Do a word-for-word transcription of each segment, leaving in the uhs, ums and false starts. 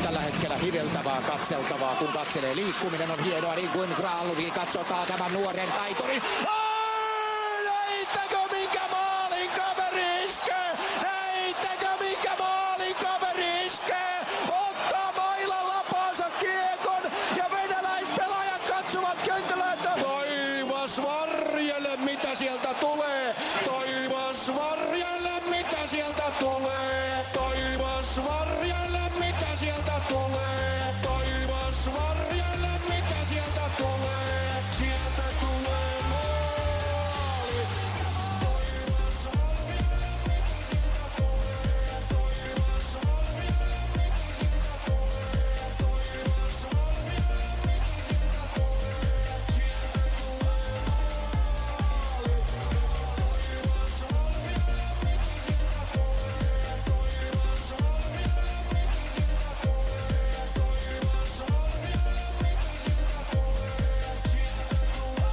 tällä hetkellä hiveltävää, katseltavaa, kun katselee. Liikkuminen on hienoa, niin kuin Granlundkin katsotaan tämän nuoren taitorin. Heittäkö minkä maalin kaveri iskee? Heittäkö minkä maalin kaveri iskee? Ottaa mailan lapaansa kiekon ja venäläispelaajat katsovat kentällä, että taivas varjelle mitä sieltä tulee. Taivas varjelle mitä sieltä tulee. Taivas varjelle mitä sieltä tulee. Taivas varjelle mitä sieltä tulee. Sieltä tulee maali. Taivas varjelle mitä sieltä tulee. Taivas varjelle mitä sieltä tulee. Taivas varjelle mitä sieltä tulee. Sieltä tulee maali. Taivas varjelle mitä sieltä tulee. Taivas varjelle mitä sieltä tulee. Taivas varjelle mitä sieltä tulee. Sieltä tulee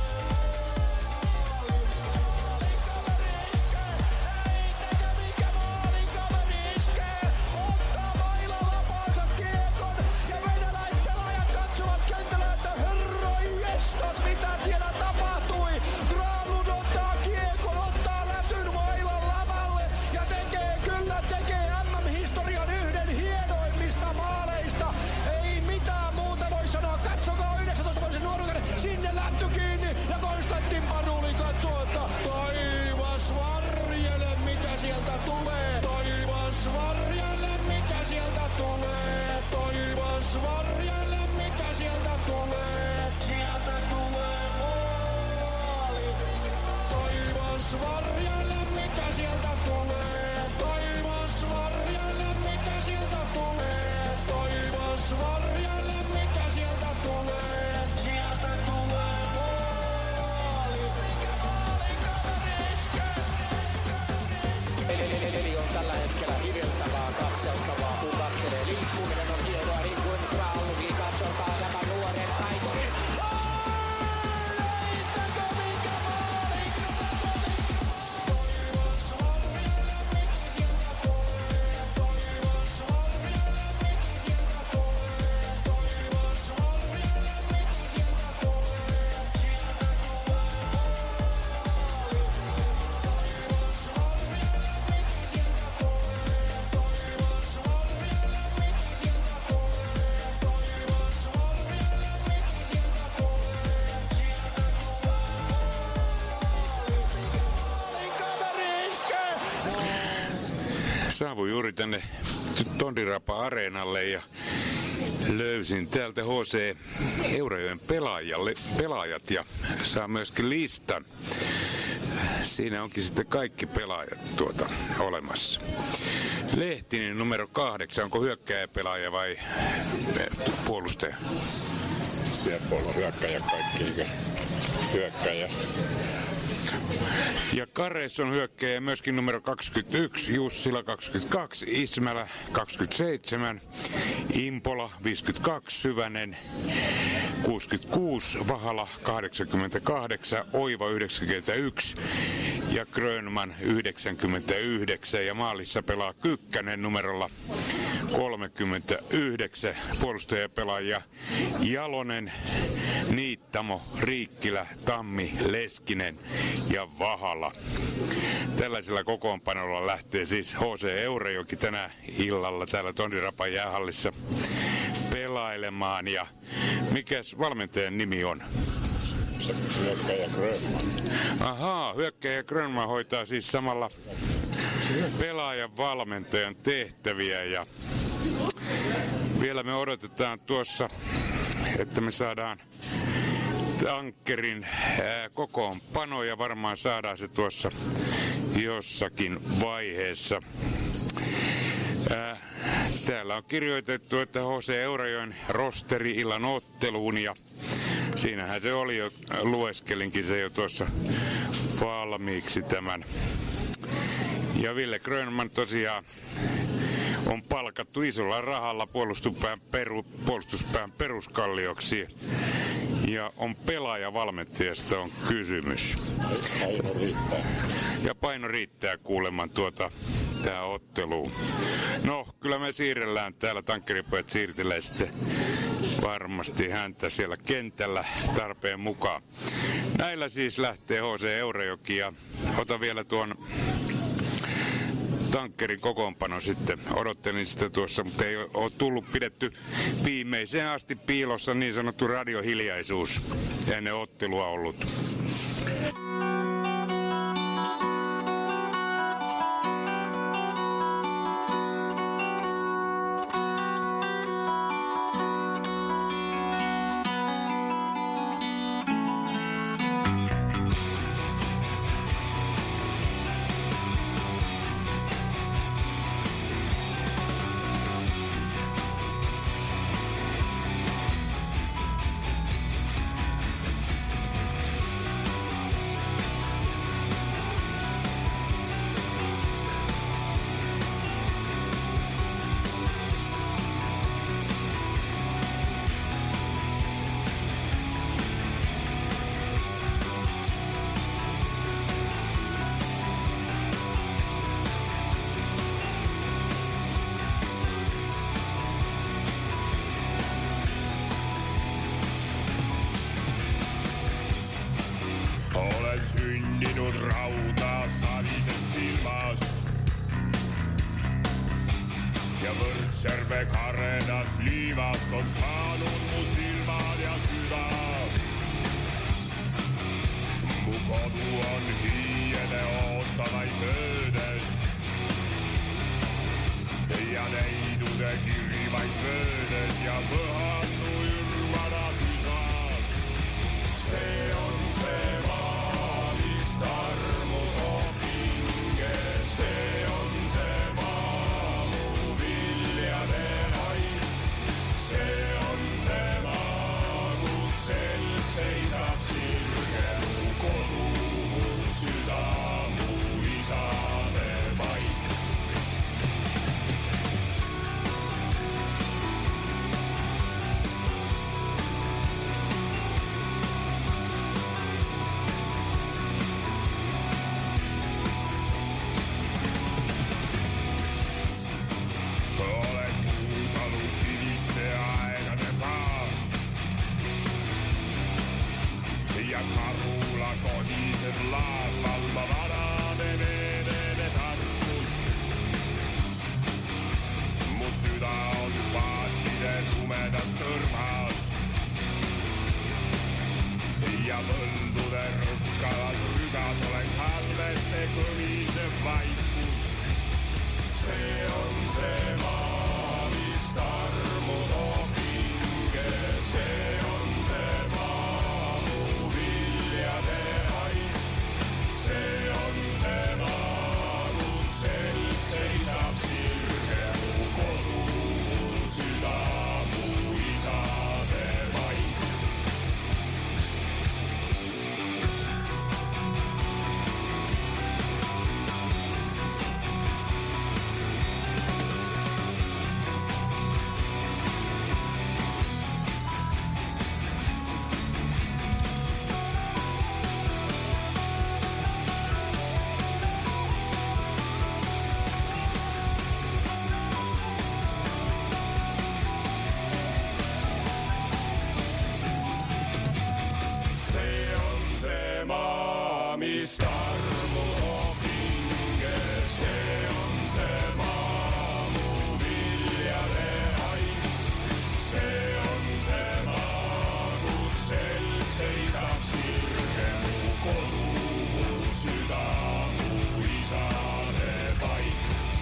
maali. Heittäkö minkä maalin kaveri iskee? Ottaa mailan lapaansa kiekon ja venäläispelaajat katsovat kentällä, että herranjestas mitä siellä tapahtui. Granlund ottaa kiekon, ottaa lätyn mailan lavalle ja tekee kyllä tekee M M-historian yhden hienoimmista maaleista. Ei mitään muuta voi sanoa. Katsokaa yhdeksäntoistavuotisen nuoruuden. Sinne lätty kiinni ja Konstantin Paduli katsoo, että taivas varjele mitä sieltä tulee. Taivas varjele mitä sieltä tulee. Taivas varjele mitä sieltä tulee. Sieltä tulee maali. Taivas varjelle mitä sieltä tulee. Taivas varjelle mitä sieltä tulee. Taivas varjelle mitä sieltä tulee. Sieltä tulee maali. Eli on tällä hetkellä hiveltävää, katseltavaa, kun katselee. Liikkuminen on hienoa, niin kuin Granlundkin katsotaan tämän nuoren taitorin. Heittäkö minkä maalin? Taivas varjelle mitä sieltä tulee. Taivas varjelle mitä sieltä tulee. Taivas varjelle mitä sieltä tulee. Sieltä tulee maali. Taivas varjelle mitä sieltä tulee. Taivas varjelle mitä sieltä tulee. Taivas varjelle mitä sieltä tulee. Sieltä tulee maali. Maalin kaveri iskee. Saavuin juuri tänne Tondirapa-areenalle ja löysin täältä H C Eurajoen pelaajalle, pelaajat ja saa myöskin listan. Siinä onkin sitten kaikki pelaajat tuota olemassa. Lehtinen numero kahdeksan, onko hyökkääjäpelaaja vai puolustaja? Siellä puolella hyökkäjä kaikki hyökkäjä. Ja Kares on hyökkäjä myöskin numero kaksikymmentäyksi, Jussila kaksikymmentäkaksi, Ismälä kaksikymmentäseitsemän, Impola viisikymmentäkaksi, Syvänen kuusikymmentäkuusi, Vahala kahdeksankymmentäkahdeksan, Oiva yhdeksänkymmentäyksi ja Grönman yhdeksänkymmentäyhdeksän. Ja maalissa pelaa Kykkänen numerolla kolmekymmentäyhdeksän, puolustajapelaaja Jalonen, Niittamo, Riikkilä, Tammi, Leskinen ja Vahala. Tällaisella kokoonpanolla lähtee siis H C Eurajoki tänä illalla täällä Tondirapan jäähallissa pelailemaan. Ja mikäs valmentajan nimi on? Hyökkäjä Grönman. Ahaa, hyökkäjä Grönman hoitaa siis samalla pelaajan valmentajan tehtäviä. Ja vielä me odotetaan tuossa, että me saadaan Tankkerin ää, kokoonpano ja varmaan saadaan se tuossa jossakin vaiheessa. Ää, täällä on kirjoitettu, että H C Eurajoen rosteri illan otteluun ja siinähän se oli jo, lueskelinkin se jo tuossa valmiiksi tämän. Ja Ville Grönman tosiaan on palkattu isolla rahalla puolustuspään, peru, puolustuspään peruskallioksi. Ja on pelaajavalmentajasta on kysymys. Paino riittää. Ja paino riittää kuuleman tuota tää ottelu. No, kyllä me siirrellään täällä, tankkeripojat siirtelee sitten varmasti häntä siellä kentällä tarpeen mukaan. Näillä siis lähtee H C Eurajoki ja ota vielä tuon tankkerin kokoonpano sitten. Odottelin sitä tuossa, mutta ei ole tullut pidetty viimeiseen asti piilossa niin sanottu radiohiljaisuus ennen ottelua ollut. Synninud rauta savisest silmast ja Võrtsjärve karenas liivast on saanud mu silmad ja süda. Mu kodu on hiiede ootamais öödes ja neidude kirvais möödes ja põhannu ürvanas üsas. See on see maa, mis tarmu toob hinge. See on see maa, mu viljade hain. See on see maa, kus selg seisab sirge. Mu kodu, mu süda, mu isade paik. Ja Karula kohiseb laas, valva vanane veelene tarkus. Mu süda on paatide tumedas tõrvas ja põldude rõkkavas rügas olen kallete kõmisev vaikus. See on see maa, mis tarmu toob hinge. See on see maa, mu viljade hain. See on see maa, kus selg seisab sirge. Mu kodu, mu süda, mu isade paik. Mis tarmu toob hinge. See on see maa, mu viljade hain. See on see maa, kus selg seisab sirge. Mu kodu, mu süda, mu isade paik.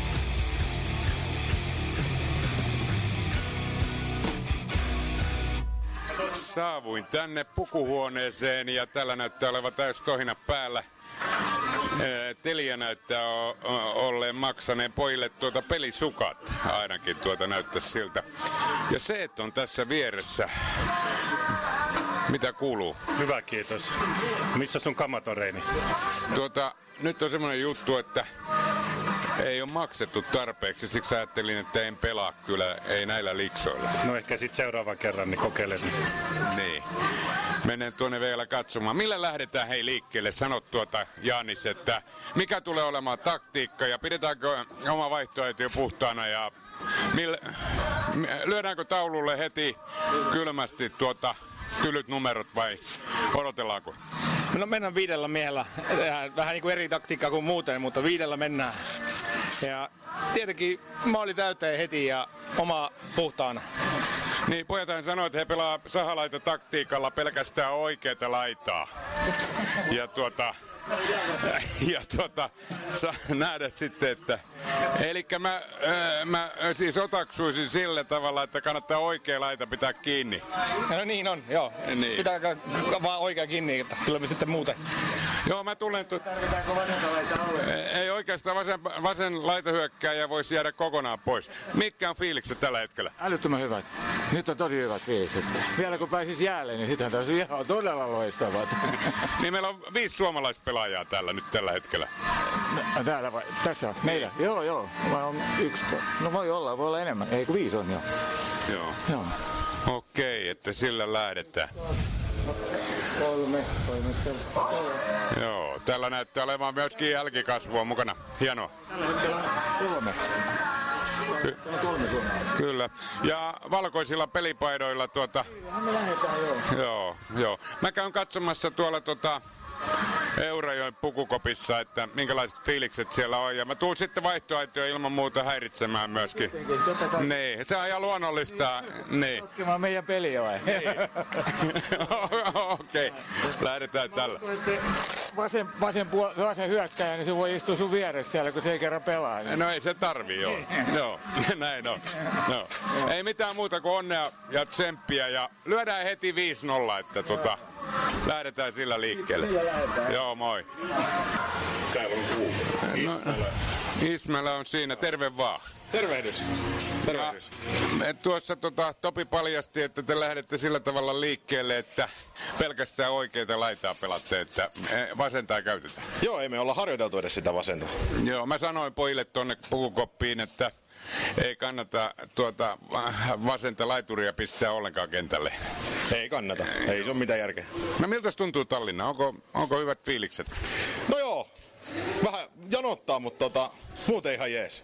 Saavuin tänne pukuhuoneeseen ja tällä näyttää olevan täys tohina päällä. Telia näyttää olleen maksaneen pojille tuota pelisukat, ainakin tuota näyttäisi siltä. Ja se, että on tässä vieressä. Mitä kuuluu? Hyvä, kiitos. Missä sun kamat on, Reini? Tuota, nyt on semmoinen juttu, että ei ole maksettu tarpeeksi, siksi ajattelin, että en pelaa kyllä, ei näillä liksoilla. No ehkä sitten seuraavan kerran niin kokeilen. Niin. Menen tuonne vielä katsomaan. Millä lähdetään hei liikkeelle? Sanot tuota Jaanis, että mikä tulee olemaan taktiikka ja pidetäänkö oma vaihtoehto jo puhtaana ja millä, lyödäänkö taululle heti kylmästi tuota tylyt numerot vai odotellaanko? No mennään viidellä miehellä. Vähän niin kuin eri taktiikkaa kuin muuten, mutta viidellä mennään. Ja tietenkin maali täyteen heti ja oma puhtaana. Niin, pojathan sanoi, että he pelaa sahalaita taktiikalla pelkästään oikeata laitaa. Ja tuota... Ja tuota, saa nähdä sitten, että... Elikkä mä, ää, mä siis otaksuisin sillä tavalla, että kannattaa oikea laita pitää kiinni. No niin on, joo. Niin. Pitää vaan oikea kiinni, että kyllä me sitten muuten. Joo, mä tulen... Tu- Ei oikeastaan vasen, vasen laitahyökkääjä voisi jäädä kokonaan pois. Mitkä on fiilikset tällä hetkellä? Älyttömän hyvät. Nyt on tosi hyvät fiilikset. Vielä kun pääsis jäälle, niin sitten on ihan todella loistavat. Niin meillä on viisi suomalaispelaajaa täällä nyt tällä hetkellä. No, täällä vai? Tässä on? Meillä? Joo, joo. Vai on yksi? No voi olla, voi olla enemmän. Ei kun viisi on jo. Joo. Joo. Okei, että sillä lähdetään. Kolme, kolme, Joo, tällä näyttää olevan myöskin jälkikasvua mukana. Hienoa. Tällä hetkellä on kolme. Ky- kolme suomalaista. Kyllä. Ja valkoisilla pelipaidoilla tuota... Me lähdetään, joo. Joo, joo. Mä käyn katsomassa tuolla tota... Eurajoen pukukopissa, että minkälaiset fiilikset siellä on. Ja mä tuun sitten vaihtoehtoja ilman muuta häiritsemään myöskin. Niin, se on ihan luonnollista. Niin. Sotkemaan meidän peliä vai? Okei, okay. Lähdetään tällä. Vasen, vasen, puol- vasen hyökkäjä, niin se voi istua sun vieressä siellä, kun se ei kerran pelaa. Niin. No ei se tarvii, joo. Joo, näin on. No. Ei mitään muuta kuin onnea ja tsemppiä ja lyödään heti viisi nolla, että tota, lähdetään sillä liikkeelle. Joo, moi. Täällä on kuuma. No, Ismälä on siinä, terve vaan. Tervehdys. Tervehdys. Ja, tuossa tota, Topi paljasti, että te lähdette sillä tavalla liikkeelle, että pelkästään oikeita laitaa pelatte, että vasenta ei käytetä. Joo, ei me olla harjoiteltu edes sitä vasenta. Joo, mä sanoin pojille tuonne pukukoppiin, että ei kannata tuota vasenta laituria pistää ollenkaan kentälle. Ei kannata. Ei se ole mitään järkeä. No miltä tuntuu Tallinna? Onko, onko hyvät fiilikset? No joo. Vähän janottaa, mutta tota, muuten ihan jees.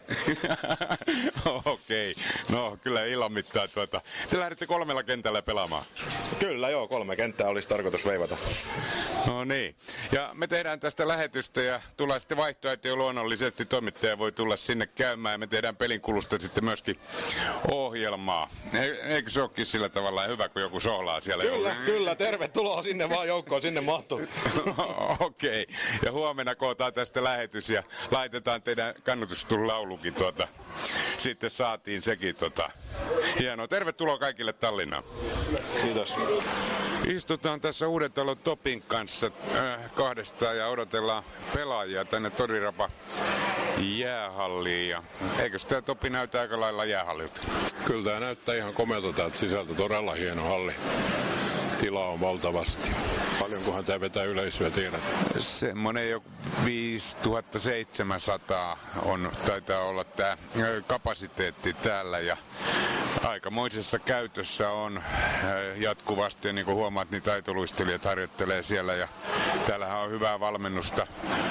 Okei. Okay. No kyllä ilman mittaan tuota. Te lähdette kolmella kentällä pelaamaan. Kyllä joo, kolme kenttää olisi tarkoitus veivata. No niin. Ja me tehdään tästä lähetystä ja tulee sitten vaihtoehtoja luonnollisesti. Toimittaja voi tulla sinne käymään ja me tehdään pelinkulusta sitten myöskin ohjelmaa. Eikö se olekin sillä tavalla hyvä, kun joku sohlaa siellä? Kyllä, joku... kyllä. Tervetuloa sinne vaan joukkoon, sinne mahtuu. Okei. Okay. Ja huomenna kootaan tästä lähetys ja laitetaan teidän kannatustulaulukin tuota. Sitten saatiin sekin tota. Hienoa. Tervetuloa kaikille Tallinnaan. Kiitos. Istutaan tässä Uudentalon Topin kanssa äh, kahdestaan ja odotellaan pelaajia tänne Torirapa jäähalliin. Ja eikö tämä Topi näytä aika lailla jäähallilta? Kyllä tämä näyttää ihan komealta täältä sisältä. Todella hieno halli. Tilaa on valtavasti. Paljonkohan tämä vetää yleisöä, tiedät? Semmoinen jo viisituhatta seitsemänsataa on, taitaa olla tämä kapasiteetti täällä ja aikamoisessa käytössä on jatkuvasti ja niin kuin huomaat, niin taitoluistelijat harjoittelee siellä ja täällähän on hyvää valmennusta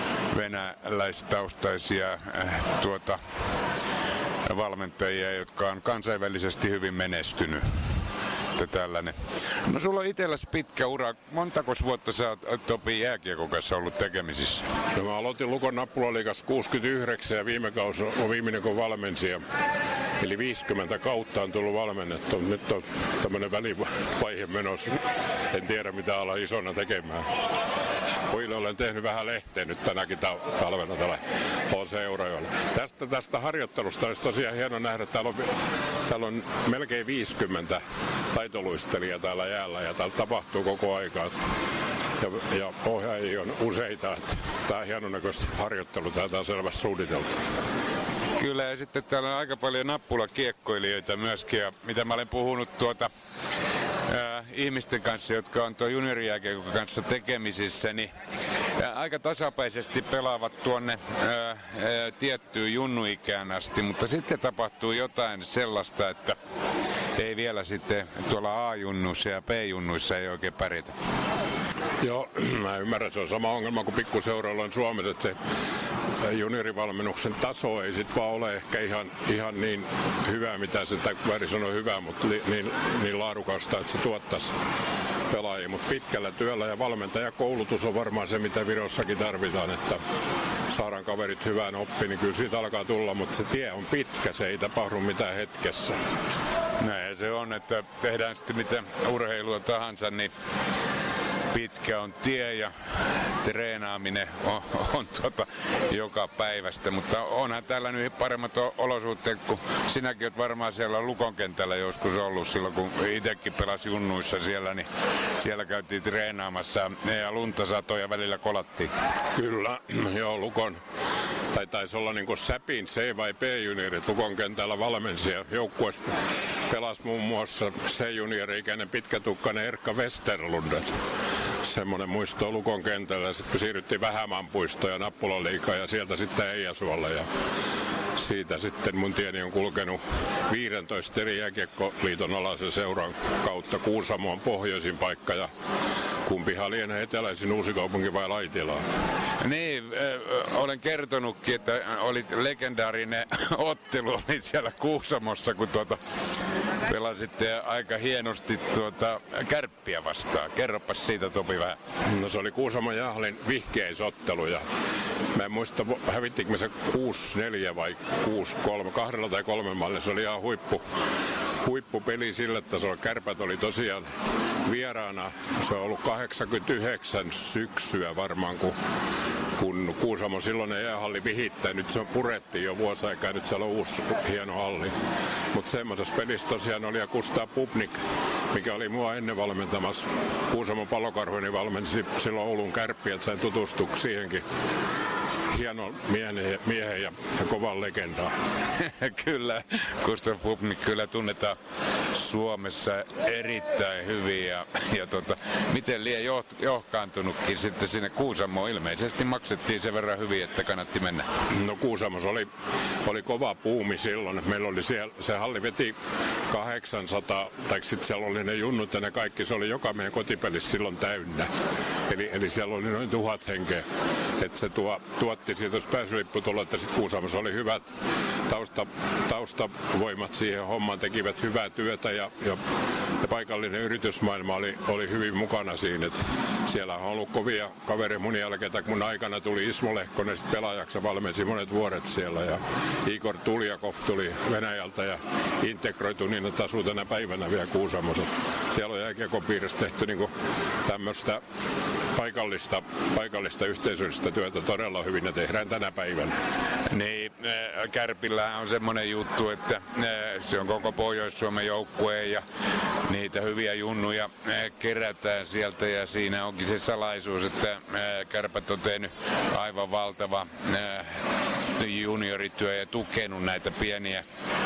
venäläistaustaisia tuota, valmentajia, jotka on kansainvälisesti hyvin menestynyt. Tällainen. No sulla on itselläsi pitkä ura. Montako vuotta sä oot Topi jääkiekon kanssa ollut tekemisissä? No mä aloitin Lukon Nappulaliigassa kuusikymmentäyhdeksän ja viime kausi on viimeinen kun valmensia. Eli viisikymmentä kautta on tullut valmennettu. Nyt on tämmöinen välivaihe menossa. En tiedä mitä ala isona tekemään. Pojille olen tehnyt vähän lehteä nyt tänäkin talvena tällä H C-Eurajoella. Tästä, tästä harjoittelusta olisi tosiaan hieno nähdä, että täällä on, täällä on melkein viisikymmentä taitoluistelijaa täällä jäällä ja täällä tapahtuu koko aikaa. Ja, ja ohjaajia on useita. Tämä on hienon näköistä harjoittelu, täältä on selvästi suunniteltu. Kyllä, ja sitten täällä on aika paljon nappulakiekkoilijoita myöskin, ja mitä mä olen puhunut tuota äh, ihmisten kanssa, jotka on tuo juniorijääkiekon kanssa tekemisissä, niin äh, aika tasapäisesti pelaavat tuonne äh, äh, tiettyyn junnuikään asti, mutta sitten tapahtuu jotain sellaista, että ei vielä sitten tuolla A-junnuissa ja B-junnuissa ei oikein pärjätä. Joo, mä ymmärrän, se on sama ongelma kuin pikkuseuroilla on Suomessa, että se juniorivalmennuksen taso ei sit vaan ole ehkä ihan, ihan niin hyvä, mitä se väri sanoo hyvä, mutta li, niin, niin laadukasta, että se tuottaisi pelaajia. Mutta pitkällä työllä ja valmentajakoulutus on varmaan se, mitä Virossakin tarvitaan, että saadaan kaverit hyvään oppiin, niin kyllä siitä alkaa tulla, mutta se tie on pitkä, se ei tapahdu mitään hetkessä. Näin se on, että tehdään sitten mitä urheilua tahansa, niin pitkä on tie ja treenaaminen on, on tuota joka päivästä, mutta onhan täällä nyt paremmat olosuhteet, kun sinäkin olet varmaan siellä Lukon kentällä joskus ollut silloin, kun itsekin pelasi junnuissa siellä, niin siellä käytiin treenaamassa ja lunta satoi ja välillä kolattiin. Kyllä, joo, Lukon. Tai taisi olla niin kuin Säpin C- vai B-juniorit Lukon kentällä valmensia. Joukkueessa pelasi muun muassa C-juniori-ikäinen pitkätukkainen Erkka Westerlund. Semmoinen muisto on Lukon kentällä. Sitten siirryttiin Vähämän puistoon ja Nappulaliigaan ja sieltä sitten Eijasuolle. Ja siitä sitten mun tieni on kulkenut viisitoista eri jääkiekkoliiton alaisen seuran kautta. Kuusamo on pohjoisin paikka ja kumpihan lienee eteläisin Uusikaupunki vai Laitila? Niin, äh, olen kertonutkin, että oli legendaarinen ottelu oli siellä Kuusamossa, kun tuota, pelasitte aika hienosti tuota Kärppiä vastaan. Kerropas siitä, Topi, vähän. No se oli Kuusamon Jahlin vihkeisottelu ja mä en muista, hävittiinkö me se kuusi neljä vai kuusi kolme, kahdella tai kolmen mallilla. Se oli ihan huippu, huippupeli sillä tasolla. Kärpät oli tosiaan vieraana. Se on ollut kahdeksankymmentäyhdeksän syksyä varmaan, kun, kun Kuusamon silloinen jäähalli vihittää. Nyt se on purettiin jo vuosi aikaa, nyt siellä on uusi hieno halli. Mutta semmoisessa pelissä tosiaan oli ja Kustaa Pupnik, mikä oli mua ennen valmentamassa. Kuusamon Pallokarhuinen valmensi silloin Oulun Kärppiä, että sain tutustua siihenkin. Hieno miehen, miehen ja, ja kovan legendaa. Kyllä, Gustav Pupnik kyllä tunnetaan Suomessa erittäin hyvin ja, ja tota, miten liian joh, johkaantunutkin sitten sinne Kuusamoon ilmeisesti maksettiin sen verran hyvin, että kannatti mennä. No Kuusamossa oli, oli kova puumi silloin. Meillä oli siellä, se halli veti kahdeksansataa, tai sitten siellä oli ne junnut ja ne kaikki, se oli joka meidän kotipelissä silloin täynnä. Eli, eli siellä oli noin tuhat henkeä. Että se tuo, tuotti siitä, jos pääsylippu tulla, että sitten Kuusamossa oli hyvät tausta, taustavoimat siihen hommaan, tekivät hyvää työtä ja, ja, ja paikallinen yritysmaailma oli, oli hyvin mukana siinä. Et siellä on ollut kovia kavereja mun jälkeen, mun aikana tuli Ismo Lehkonen sit pelaajaksi ja valmensi monet vuodet siellä ja Igor Tuljakov tuli Venäjältä ja integroitu niin, että asuu tänä päivänä vielä Kuusamossa. Siellä on jääkiekon piirissä tehty niinku tämmöistä paikallista, paikallista yhteisöllistä työtä todella hyvin ja tehdään tänä päivänä. Niin, Kärpillä on semmoinen juttu, että se on koko Pohjois-Suomen joukkue ja niitä hyviä junnuja kerätään sieltä ja siinä onkin se salaisuus, että Kärpät on tehnyt aivan valtava juniorityö ja tukenut näitä pieniä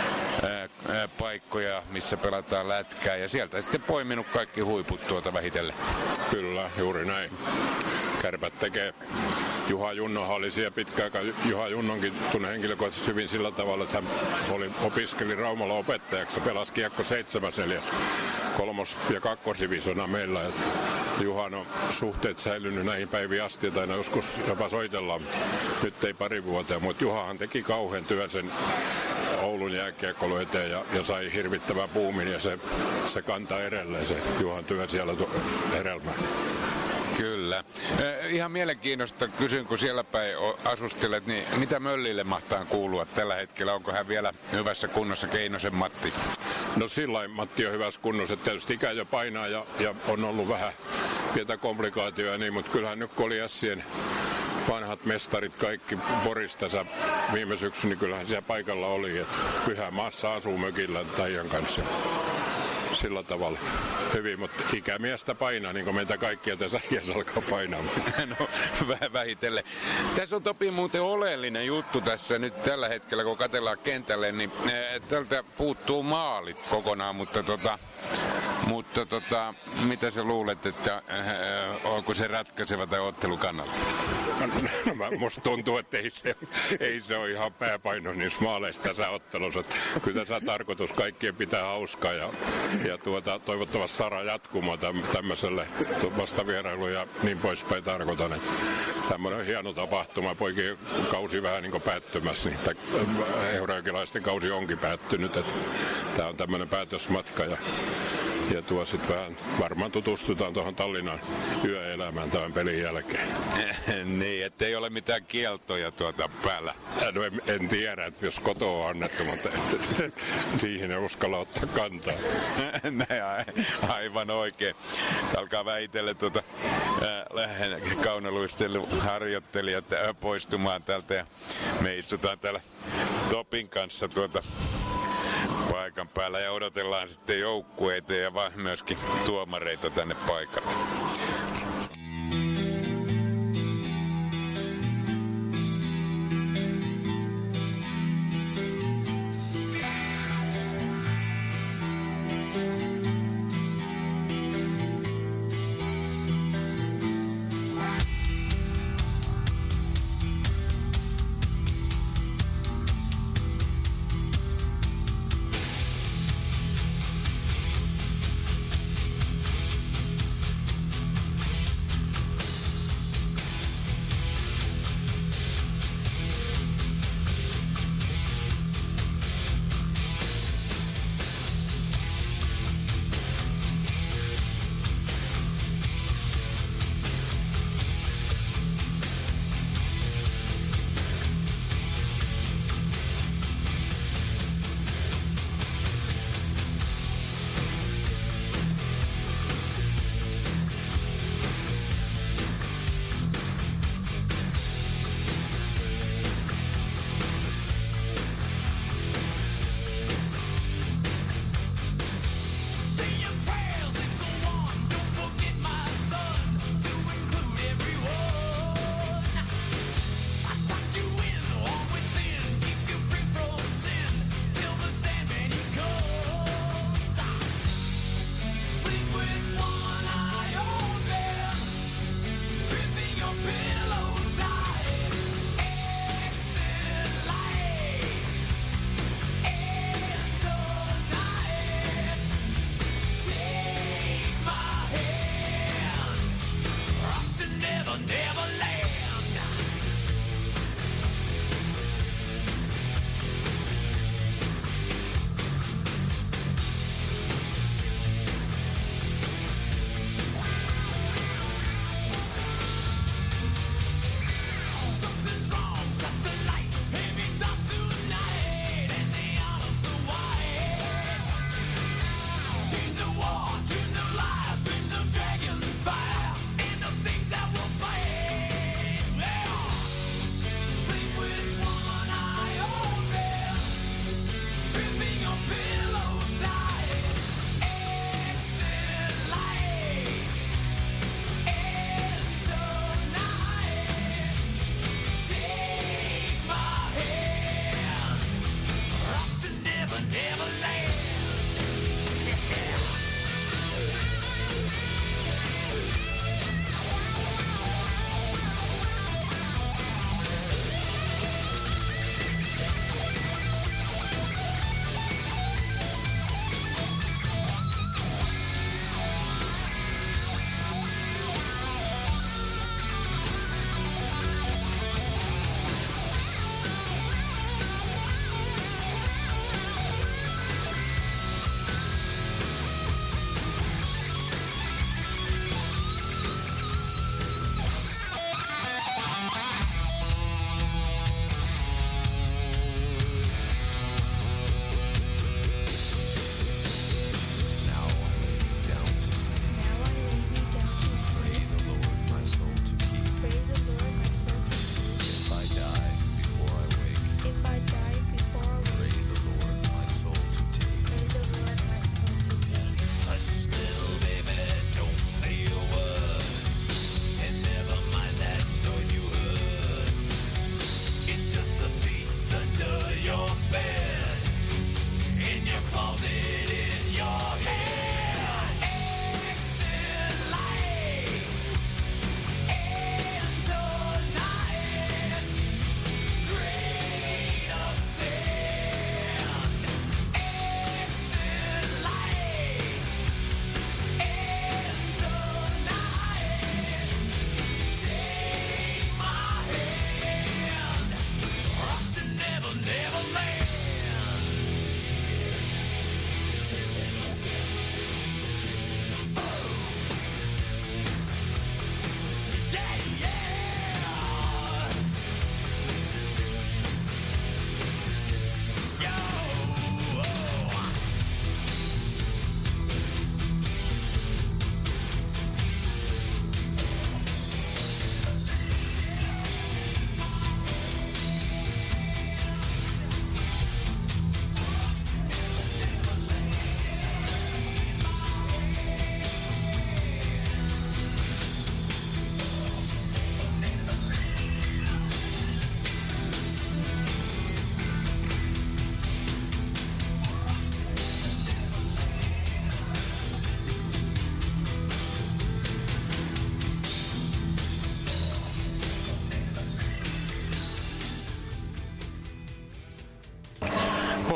paikkoja, missä pelataan lätkää ja sieltä sitten poiminut kaikki huiput tuota vähitellen. Kyllä, juuri näin. Kärpät tekee. Juha Junnohan oli siellä pitkä aika. Juha Junnonkin tunne henkilökohtaisesti hyvin sillä tavalla, että hän oli, opiskeli Raumalla opettajaksi ja pelasi kiekko seitsemäs neljäs kolmos- ja kakkosdivisona meillä. Et Juhan on suhteet säilynyt näihin päiviin asti, tai joskus jopa soitellaan, nyt ei pari vuotta, mutta Juhahan teki kauhean työn sen Oulun jääkiekkoilun eteen ja, ja sai hirvittävän buumin ja se, se kantaa edelleen se Juhan työ siellä hedelmää. Kyllä. Eh, ihan mielenkiinnosta kysyn, kun siellä päin asustelet, niin mitä Möllille mahtaa kuulua tällä hetkellä? Onko hän vielä hyvässä kunnossa, Keinosen Matti? No sillain Matti on hyvässä kunnossa, että tietysti ikä jo painaa ja, ja on ollut vähän pientä komplikaatioja, niin, mutta kyllähän nyt kun oli Ässien vanhat mestarit kaikki Poristassa viime syksyn, niin kyllähän siellä paikalla oli, että Pyhämaassa asuu mökillä Taijan kanssa. Sillä tavalla hyvin, mutta ikämiestä painaa, niin kuin meitä kaikkia tässä iässä alkaa painaa. No, vähän vähitellen. Tässä on Topi muuten oleellinen juttu tässä nyt tällä hetkellä, kun katsellaan kentälle, niin tältä puuttuu maalit kokonaan, mutta tota, Mutta tota, mitä sä luulet, että äh, onko se ratkaiseva tai ottelu kannalta? No, mä, musta tuntuu, että ei se, ei se ole ihan pääpaino niissä maaleissa tässä ottelussa. Kyllä tässä on tarkoitus kaikkien pitää hauskaa ja, ja tuota, toivottavasti saadaan jatkumaan tämmöiselle vastavierailu ja niin poispäin tarkoitan. Että tämmöinen hieno tapahtuma, poikien kausi vähän niin kuin päättymässä, niin eurajokilaisten kausi onkin päättynyt. Että tämä on tämmöinen päätösmatka ja Ja tuo sitten vähän varmaan tutustutaan tuohon Tallinnan yöelämään tämän pelin jälkeen. Niin, ettei ole mitään kieltoja tuota päällä. No en, en tiedä, että jos kotoa on annettu, mutta siihen ei uskalla ottaa kantaa. Näin, aivan oikein. Alkaa väitellä tuota lähden kaunaluisteluharjoittelijat poistumaan täältä ja me istutaan täällä Topin kanssa tuota paikan päällä ja odotellaan sitten joukkueita ja myöskin tuomareita tänne paikalle.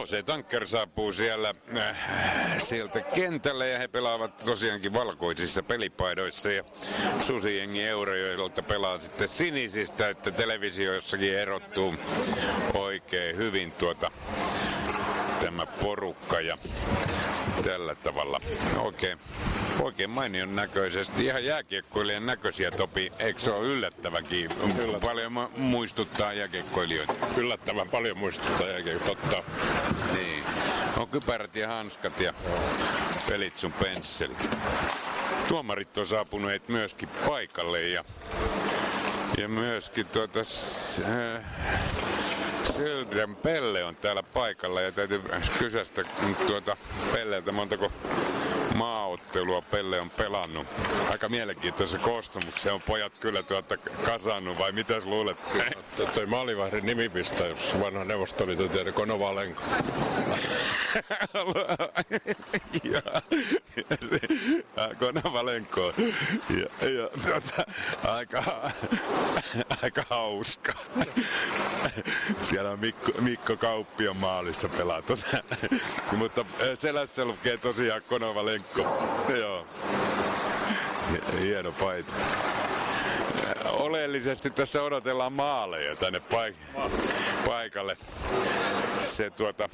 H C Tanker saapuu siellä äh, sieltä kentälle ja he pelaavat tosiaankin valkoisissa pelipaidoissa ja Susijengi Eurajoelta pelaa sitten sinisistä, että televisioissakin erottuu oikein hyvin tuota tämä porukka ja tällä tavalla oikein, oikein mainion näköisesti. Ihan jääkiekkoilijan näköisiä, Topi. Eikö se ole yllättävänkin? Yllättävän. Paljon muistuttaa jääkiekkoilijoita. Yllättävän paljon muistuttaa jääkiekkoilijoita, totta. Niin. On kypärät ja hanskat ja pelit sun pensselit. Tuomarit on saapuneet myöskin paikalle ja, ja myöskin tuota... Äh, Sylgren Pelle on täällä paikalla ja täytyy kysästä tuota Pelleltä, montako maaottelua Pelle on pelannut. Aika mielenkiintoisen koostumuksen on pojat kyllä tuota kasannut, vai mitäs luulet? Toi maalivahdin nimipistä, jos vanha neuvostoliiton tiedä, Konovalenko. Konovalenko. Ja, ja tuota, aika, aika hauska. Siellä on Mikko, Mikko Kauppion maalissa pelaa tuota. Mutta selässä lukee tosiaan Konovalenko. Joo. Hieno paita. Oleellisesti tässä odotellaan maaleja tänne paik- paikalle. Se tuota,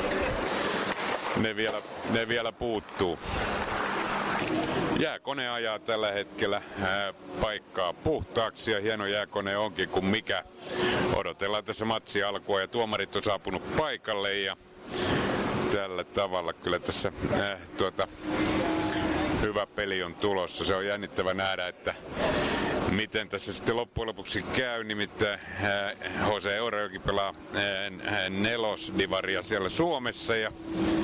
ne vielä, ne vielä puuttuu. Jääkone ajaa tällä hetkellä ää, paikkaa puhtaaksi ja hieno jääkone onkin kuin mikä. Odotellaan tässä matsi alkua ja tuomarit on saapunut paikalle ja tällä tavalla kyllä tässä ää, tuota, hyvä peli on tulossa. Se on jännittävä nähdä, että miten tässä sitten loppujen lopuksi käy. Nimittäin H C Eurajoki pelaa ää, nelosdivaria siellä Suomessa ja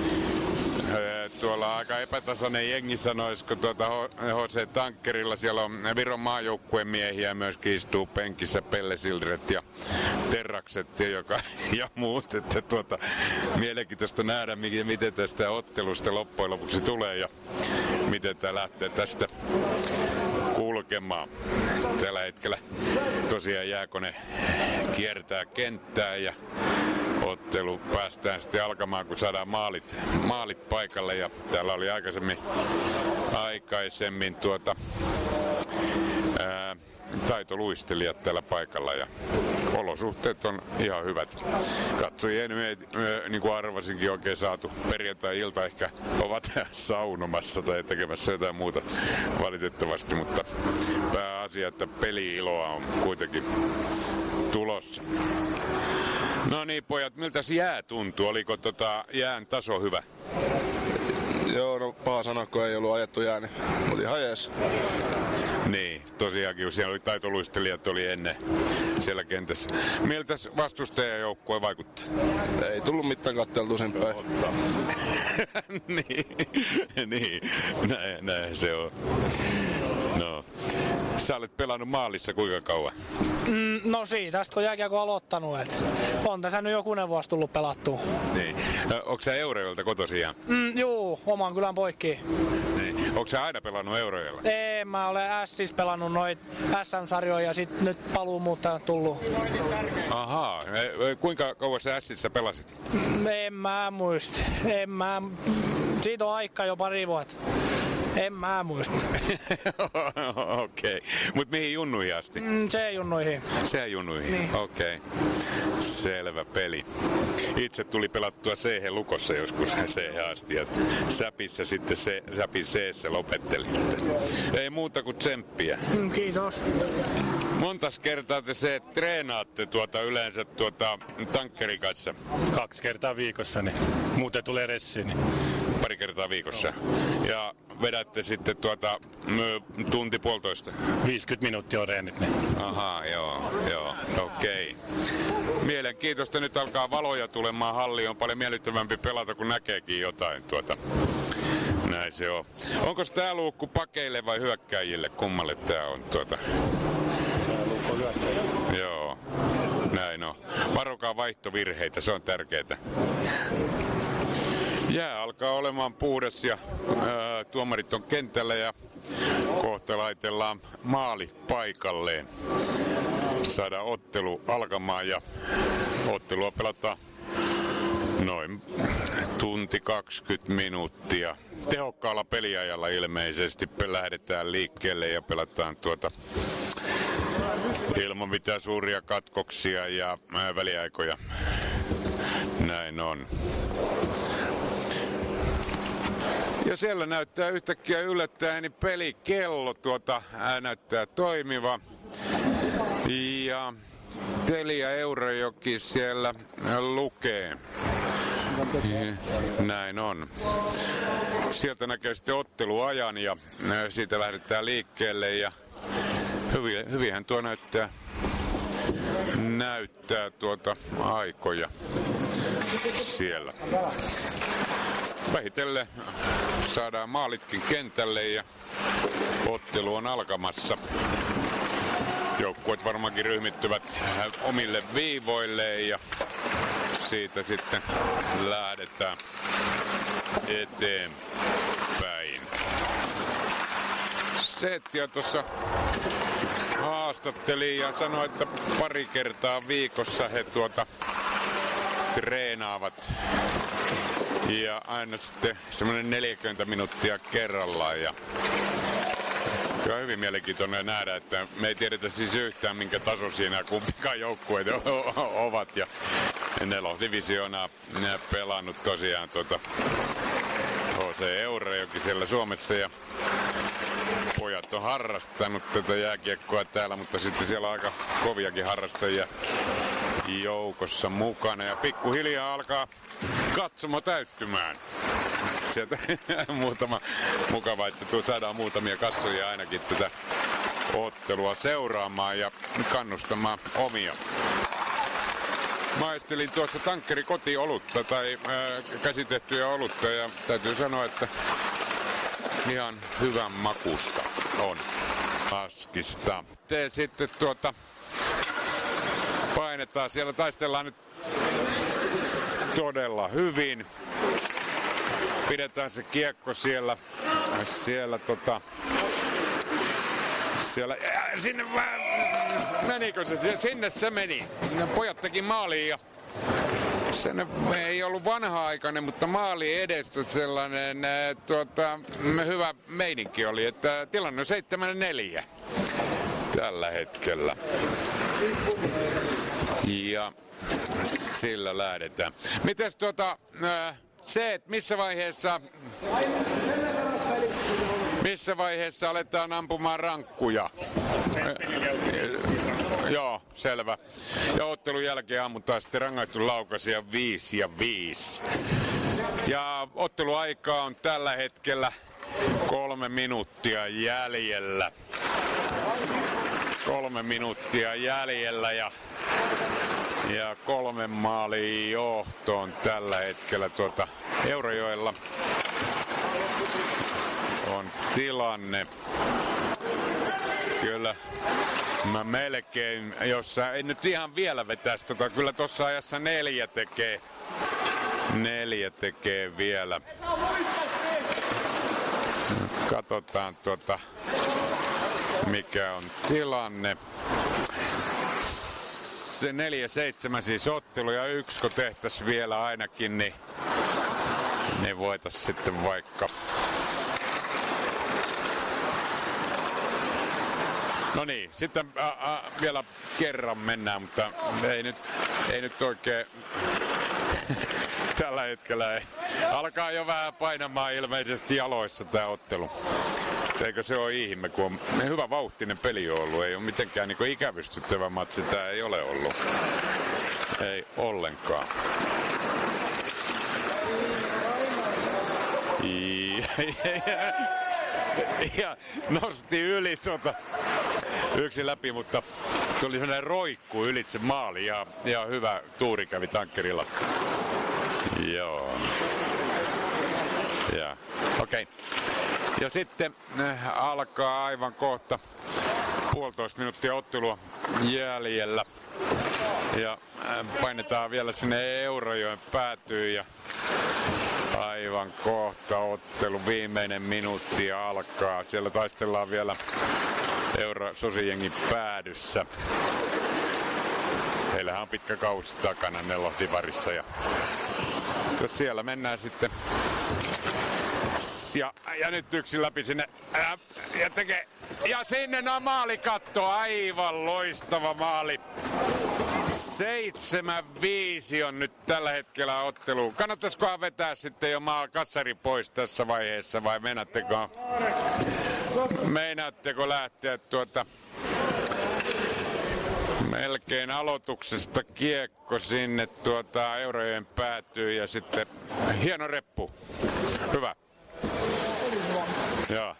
tuolla aika epätasainen jengi sanoisiko tuota H C Tankerilla. Siellä on Viron maajoukkueen miehiä myöskin istuu penkissä, Pelle Sildret ja Terrakset ja, joka, ja muut. Että tuota, mielenkiintoista nähdä, miten tästä ottelusta loppujen lopuksi tulee ja miten tämä lähtee tästä kulkemaan. Tällä hetkellä tosiaan jääkone kiertää kenttää ja ottelu päästään sitten alkamaan, kun saadaan maalit, maalit paikalle. Ja täällä oli aikaisemmin, aikaisemmin tuota, ää, taitoluistelijat tällä paikalla ja olosuhteet on ihan hyvät. Katsojien niin kuin arvasinkin oikein saatu perjantai-ilta ehkä ovat saunomassa tai tekemässä jotain muuta valitettavasti, mutta pääasia, että peli-iloa on kuitenkin tulossa. No niin pojat, miltäs jää tuntuu? Oliko tota jään taso hyvä? Joo, no paha sanoa, kun ei ollut ajettu jää, niin mutta ihan jees. Niin, tosiaankin, kun siellä oli taitoluistelijat oli ennen siellä kentässä. Miltäs vastustajajoukkue vaikuttaa? Ei tullut mitään katteltu sen päin. niin, niin. Näin, näin se on. No. Sä olet pelannut maalissa kuinka kauan? Mm, no siitä, kun jääkiekko aloittanut. Et on tässä nyt jokunen vuosi tullut pelattua. Niin. Onko sä Eurajoelta kotoisin? Mm, juu, oman kylän poikki. Niin. Onko sä aina pelannut Eurajoella? Ei, mä olen Ässissä pelannut noit S M-sarjoja ja sit nyt paluumuuttajat tullut. Ahaa. Kuinka kauan sä Ässissä pelasit? En mä muista. En mä... Siitä on aikaa jo pari vuotta. En mä muista. Okei. Okay. Mut mihin junnuihin asti? Mm, se junnuihin. Se junnuihin, niin. Okei. Okay. Selvä peli. Itse tuli pelattua C-lukossa joskus C asti ja Säpissä sitten se, Säpin C-ssä lopetteli. Ei muuta kuin tsemppiä. Mm, kiitos. Montas kertaa te se treenaatte tuota yleensä tuota Tankkerin kanssa? Kaksi kertaa viikossa, niin muuten tulee ressi. Niin. Pari kertaa viikossa. Ja vedätte sitten tuota tunti puolitoista? viisikymmentä minuuttia on reenit. Niin. Ahaa, joo, joo, okei. Okay. Mielenkiintoista, nyt alkaa valoja tulemaan halliin. On paljon miellyttävämpi pelata, kun näkeekin jotain tuota. Näin se on. Onko tää luukku pakeille vai hyökkäjille? Kummalle tää on tuota? Tää luukku on hyökkäjille. Joo, näin on. Varokaa vaihtovirheitä, se on tärkeää. Jää alkaa olemaan puhdas ja ää, tuomarit on kentällä ja kohta laitellaan maalit paikalleen. Saadaan ottelu alkamaan ja ottelua pelataan noin tunti kaksikymmentä minuuttia. Tehokkaalla peliajalla ilmeisesti lähdetään liikkeelle ja pelataan tuota ilman mitään suuria katkoksia ja väliaikoja. Näin on. Ja siellä näyttää yhtäkkiä yllättäen pelikello tuota ää, näyttää toimiva. Ja Telia Eurajoki siellä lukee. Näin on. Sieltä näkee sitten otteluajan ja siitä lähdetään liikkeelle ja hyvin, hyvinhän tuo näyttää, näyttää tuota aikoja siellä. Vähitellen saadaan maalitkin kentälle ja ottelu on alkamassa. Joukkueet varmaankin ryhmittyvät omille viivoilleen ja siitä sitten lähdetään eteenpäin. Settiä tuossa haastatteli ja sanoi, että pari kertaa viikossa he tuota treenaavat. Ja aina sitten semmoinen neljäkymmentä minuuttia kerrallaan. Ja kyllä on hyvin mielenkiintoinen nähdä, että me ei tiedetä siis yhtään minkä taso siinä kumpikaan joukkueet ovat. Ja nelosdivisioonaa pelannut tosiaan tuota H C Eurajoki siellä Suomessa ja pojat on harrastanut tätä jääkiekkoa täällä, mutta sitten siellä on aika koviakin harrastajia joukossa mukana ja pikkuhiljaa alkaa katsomo täyttymään. Sieltä muutama mukava, että tuo saadaan muutamia katsojia ainakin tätä ottelua seuraamaan ja kannustamaan omia. Maistelin tuossa tankkeri kotiolutta tai ää, käsitettyjä olutta ja täytyy sanoa, että ihan hyvän makusta on askista. Te sitten tuota painetaan, siellä taistellaan nyt todella hyvin. Pidetään se kiekko siellä, siellä tota, siellä, äh, sinne vaan, menikö se, sinne se meni. Pojat teki maaliin ja se ei ollut vanha-aikainen, mutta maali edestä sellainen äh, tuota, hyvä meininki oli, että tilanne on seitsemän neljä tällä hetkellä. Ja sillä lähdetään. Mites tuota, äh, se, että missä vaiheessa, missä vaiheessa aletaan ampumaan rankkuja? Joo, selvä. Ja ottelun jälkeen ammutaan sitten rangaistu laukaisia viisi ja viisi. Ja otteluaika on tällä hetkellä kolme minuuttia jäljellä. Kolme minuuttia jäljellä ja Ja kolme maalia johtoon tällä hetkellä tuota Eurajoella on tilanne. Kyllä mä melkein, jos sä ei nyt ihan vielä vetäisi tota, kyllä tossa ajassa neljä tekee. Neljä tekee vielä. Katsotaan tuota, mikä on tilanne. Se neljä seitsemän siis ottelu ja yksi kun tehtäisiin vielä ainakin, niin, niin voitaisiin sitten vaikka... No niin, sitten ä, ä, vielä kerran mennään, mutta ei nyt, ei nyt oikein tällä hetkellä ei. Alkaa jo vähän painamaan ilmeisesti jaloissa tää ottelu. Eikö se ole ihme, kun on hyvä vauhtinen peli on ollut. Ei ole mitenkään niin kuin ikävystyttävä matsi, tämä ei ole ollut. Ei ollenkaan. Ja, ja nosti yli tuota yksi läpi, mutta tuli sellainen roikku ylitse maali ja, ja hyvä tuuri kävi tankkerilla. Joo. Ja, okei. Okay. Ja sitten äh, alkaa aivan kohta puolitoista minuuttia ottelua jäljellä. Ja äh, painetaan vielä sinne Eurajoen päätyyn ja aivan kohta ottelu viimeinen minuutti alkaa. Siellä taistellaan vielä Eura Susijengin päädyssä. Heillähän on pitkä kausi takana Nelosdivarissa ja Siellä mennään sitten. Ja, ja nyt yksi läpi sinne. Ja, ja, tekee, ja sinne no maalikatto. Aivan loistava maali. seitsemän viisi on nyt tällä hetkellä ottelu. Kannattaisikohan vetää sitten jo maa katsari pois tässä vaiheessa vai meinaatteko, meinaatteko lähteä tuota melkein aloituksesta kiekko sinne tuota Eurajoen päätyy ja sitten hieno reppu. Hyvä. Joo.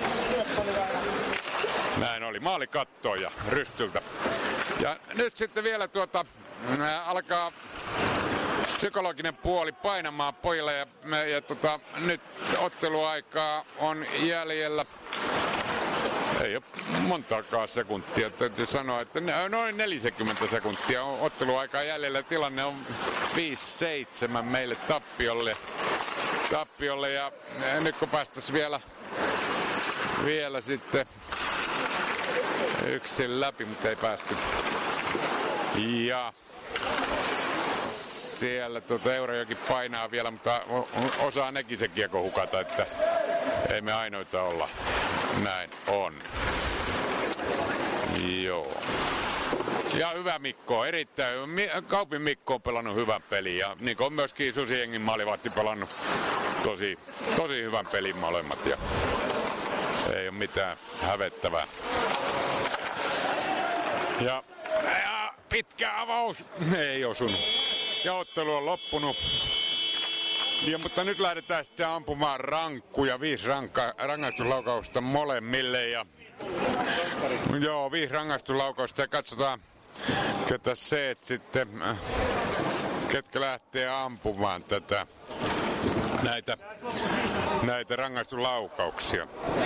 Näin oli. Maali kattoo ja Rystyltä. Ja nyt sitten vielä tuota ää, alkaa psykologinen puoli painamaan pojille ja, ja tota, nyt otteluaikaa on jäljellä. Ei ole montaakaan sekuntia. Täytyy sanoa, että noin neljäkymmentä sekuntia on otteluaikaa jäljellä. Tilanne on viisi seitsemän meille tappiolle. tappiolle ja nyt kun päästäisiin vielä, vielä sitten yksin läpi, mutta ei päästy. Ja siellä tuota Eurajoki painaa vielä, mutta osaa nekin se kiekko hukata, että ei me ainoita olla. Näin on. Joo. Ja hyvä Mikko, erittäin hyvä. Kaupin Mikko on pelannut hyvän pelin ja niin kuin on myöskin Susiengin maalivahti pelannut tosi, tosi hyvän pelin molemmat ja ei ole mitään hävettävää. Ja, ja pitkä avaus ei osunut. Ja ottelu on loppunut. Ja, mutta nyt lähdetään sitten ampumaan rankkuja, viisi ranka, rangaistuslaukausta molemmille. Ja, joo, viisi rangaistuslaukausta ja katsotaan, ketä se sitten, ketkä lähtee ampumaan tätä, näitä, näitä rangaistuslaukauksia.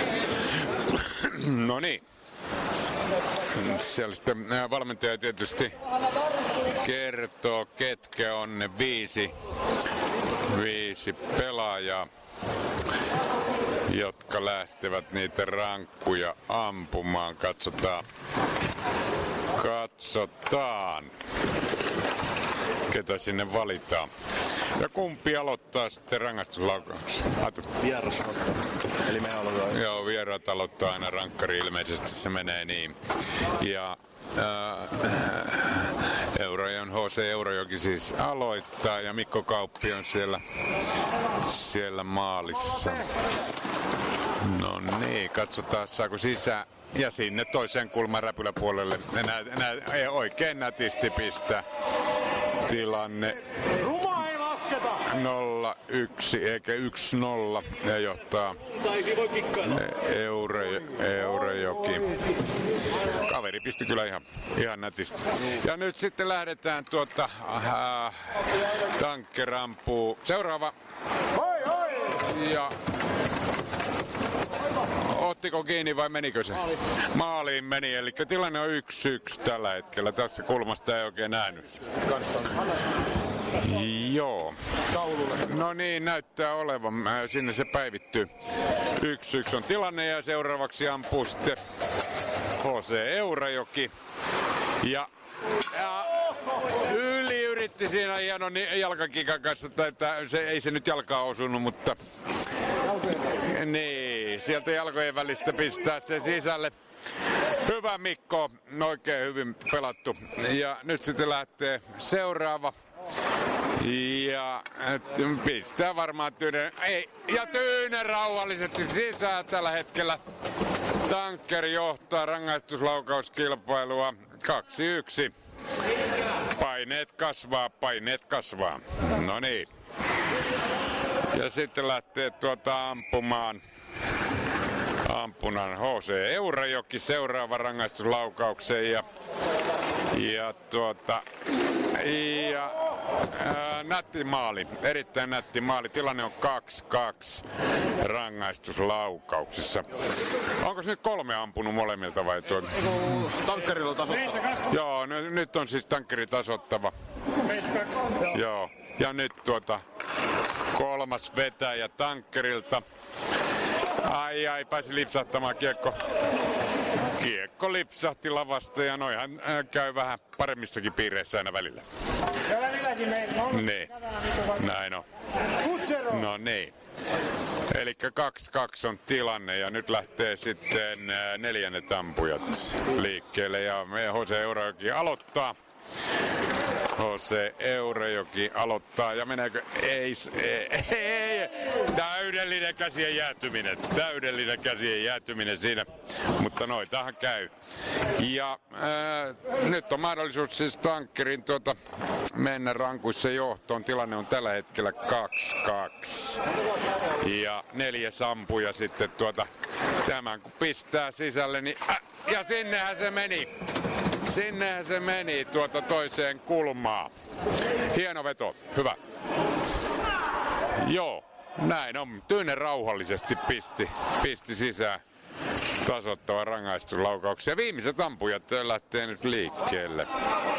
No niin. Siellä sitten valmentaja tietysti kertoo, ketkä on ne viisi, viisi pelaajaa, jotka lähtevät niitä rankkuja ampumaan. Katsotaan, katsotaan, ketä sinne valitaan. Ja kumpi aloittaa sitten rangaistuslaukauksen? Vieras aloittaa. Eli me aloitetaan. Joo, vieraat aloittaa aina rankkari, ilmeisesti se menee niin. Ja äh, Eurajoen H C Eurajoki siis aloittaa ja Mikko Kauppi on siellä, siellä maalissa. No niin, katsotaan saako sisään. Ja sinne toiseen kulman räpyläpuolelle nä, nä, oikein nätisti pistää tilanne. nolla yksi eikä yksi nolla ja johtaa Eure, Eurajoki. Kaveri pisti kyllä ihan, ihan nätisti. Ja nyt sitten lähdetään tuota äh, tankkerampuu. Seuraava. Ja ottiko kiinni vai menikö se? Maaliin meni, eli tilanne on yksi yksi tällä hetkellä. Tässä kulmasta ei oikein nähnyt. Joo. No niin, näyttää olevan. Sinne se päivittyy. Yksi yksi on tilanne ja seuraavaksi ampuu sitten H C Eurajoki. Ja, ja yli yritti siinä hienon jalkakikan kanssa, että se, ei se nyt jalkaa osunut, mutta niin, sieltä jalkojen välistä pistää se sisälle. Hyvä Mikko, oikein hyvin pelattu. Ja nyt sitten lähtee seuraava. Ja pistää varmaan Tyynen, ei, ja Tyynen rauhallisesti sisään tällä hetkellä. Tanker johtaa rangaistuslaukauskilpailua kaksi yksi. Paineet kasvaa, paineet kasvaa. No niin. Ja sitten lähtee tuota ampumaan. Ampunan H C Eurajoki seuraava rangaistuslaukaukseen ja, ja tuota ja ää, nätti maali, erittäin nätti maali. Tilanne on kaksi kaksi rangaistuslaukauksissa. Onko nyt kolme ampunut molemmilta vai tuo? Tankkerilla tasoittava. Joo, n- nyt on siis tankkeri tasoittava. Joo, ja nyt tuota kolmas vetäjä tankkerilta. Ai ai, pääsi lipsahtamaan kiekko. Kiekko lipsahti lavasta ja noihan käy vähän paremmissakin piireissä aina välillä. Niin, näin on. No niin. Eli kaksi kaksi on tilanne ja nyt lähtee sitten neljännet ampujat liikkeelle ja meidän Jose Eurajoki aloittaa. Jose Eurajoki aloittaa ja meneekö? Ei, ei, ei. Täydellinen käsien jäätyminen. Täydellinen käsien jäätyminen siinä. Mutta noitahan käy. Ja ää, nyt on mahdollisuus siis Tankkerin tuota, mennä rankuissa johtoon. Tilanne on tällä hetkellä kaksi kaksi. Ja neljäs ampuja sitten tuota, tämän kun pistää sisälle, niin äh, ja sinnehän se meni. Sinnehän se meni tuota toiseen kulmaan. Hieno veto, hyvä. Joo, näin on. Tyynen rauhallisesti pisti, pisti sisään tasoittava rangaistuslaukauksia. Viimeiset ampujat lähtee nyt liikkeelle.